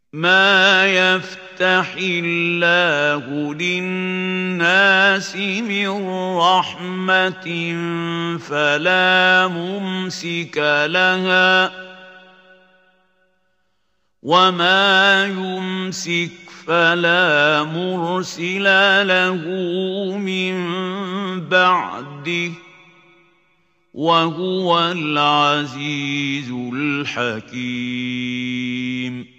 مَا يَفْتَحِ اللَّهُ لِلنَّاسِ مِن رَّحْمَةٍ فَلَا مُمْسِكَ لَهَا ۖ وَمَا يُمْسِكْ فَلَا مُرْسِلَ لَهُ مِن بَعْدِهِ ۚ وَهُوَ الْعَزِيزُ الْحَكِيمُ.